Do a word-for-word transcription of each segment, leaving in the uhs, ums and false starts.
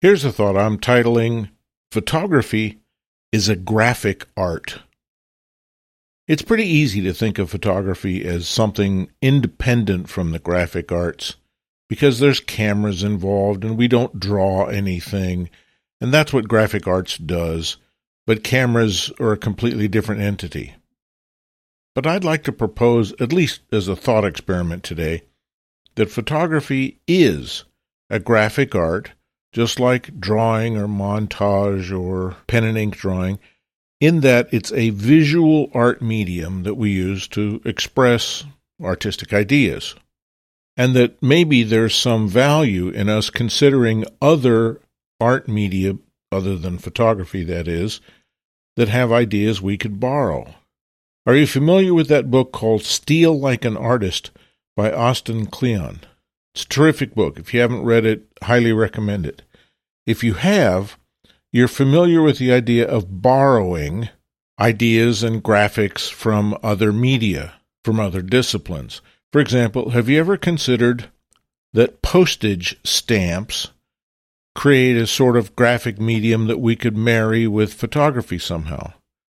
Here's a thought I'm titling, Photography is a Graphic Art. It's pretty easy to think of photography as something independent from the graphic arts because there's cameras involved and we don't draw anything, and that's what graphic arts does, but cameras are a completely different entity. But I'd like to propose, at least as a thought experiment today, that photography is a graphic art, just like drawing or montage or pen and ink drawing, in that it's a visual art medium that we use to express artistic ideas, and that maybe there's some value in us considering other art media, other than photography that is, that have ideas we could borrow. Are you familiar with that book called Steal Like an Artist by Austin Kleon? It's a terrific book. If you haven't read it, highly recommend it. If you have, you're familiar with the idea of borrowing ideas and graphics from other media, from other disciplines. For example, have you ever considered that postage stamps create a sort of graphic medium that we could marry with photography somehow?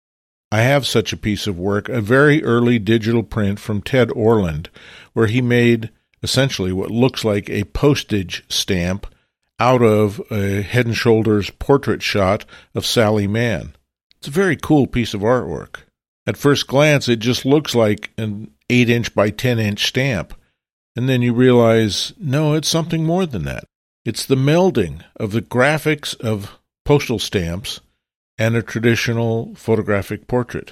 I have such a piece of work, a very early digital print from Ted Orland, where he made essentially what looks like a postage stamp out of a Head and Shoulders portrait shot of Sally Mann. It's a very cool piece of artwork. At first glance, it just looks like an eight inch by ten inch stamp. And then you realize, no, it's something more than that. It's the melding of the graphics of postal stamps and a traditional photographic portrait.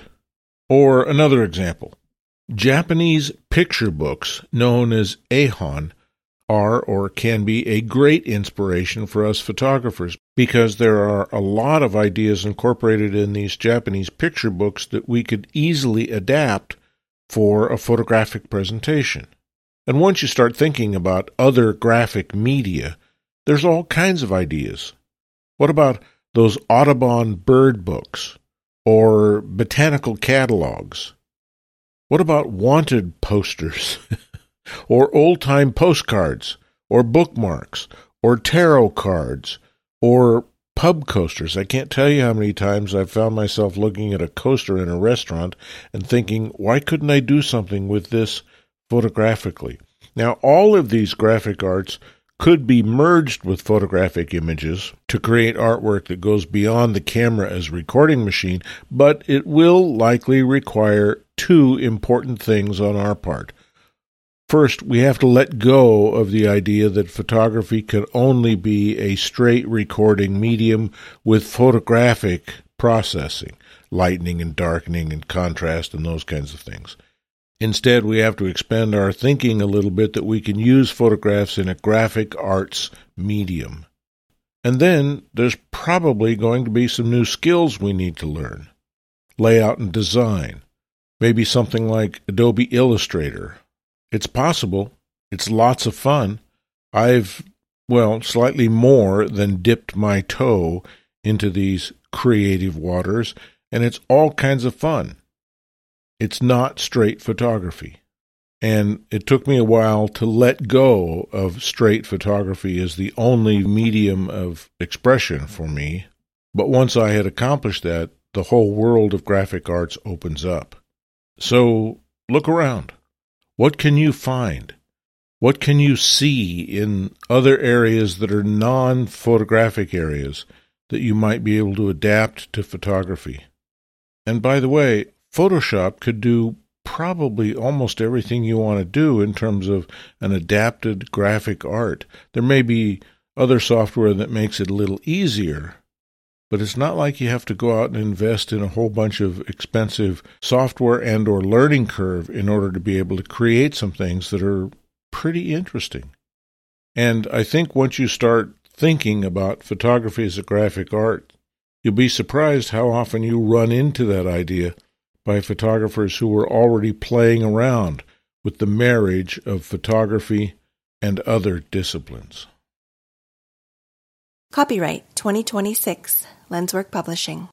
Or another example. Japanese picture books, known as Ehon, are or can be a great inspiration for us photographers because there are a lot of ideas incorporated in these Japanese picture books that we could easily adapt for a photographic presentation. And once you start thinking about other graphic media, there's all kinds of ideas. What about those Audubon bird books or botanical catalogs? What about wanted posters or old-time postcards or bookmarks or tarot cards or pub coasters? I can't tell you how many times I've found myself looking at a coaster in a restaurant and thinking, why couldn't I do something with this photographically? Now, all of these graphic arts could be merged with photographic images to create artwork that goes beyond the camera as recording machine, but it will likely require two important things on our part. First, we have to let go of the idea that photography can only be a straight recording medium with photographic processing, lightening and darkening and contrast and those kinds of things. Instead, we have to expand our thinking a little bit that we can use photographs in a graphic arts medium. And then there's probably going to be some new skills we need to learn. Layout and design. Maybe something like Adobe Illustrator. It's possible. It's lots of fun. I've, well, slightly more than dipped my toe into these creative waters, and it's all kinds of fun. It's not straight photography. And it took me a while to let go of straight photography as the only medium of expression for me. But once I had accomplished that, the whole world of graphic arts opens up. So look around. What can you find? What can you see in other areas that are non-photographic areas that you might be able to adapt to photography? And by the way, Photoshop could do probably almost everything you want to do in terms of an adapted graphic art. There may be other software that makes it a little easier, but it's not like you have to go out and invest in a whole bunch of expensive software and or learning curve in order to be able to create some things that are pretty interesting. And I think once you start thinking about photography as a graphic art, you'll be surprised how often you run into that idea by photographers who were already playing around with the marriage of photography and other disciplines. Copyright twenty twenty-six, Lenswork Publishing.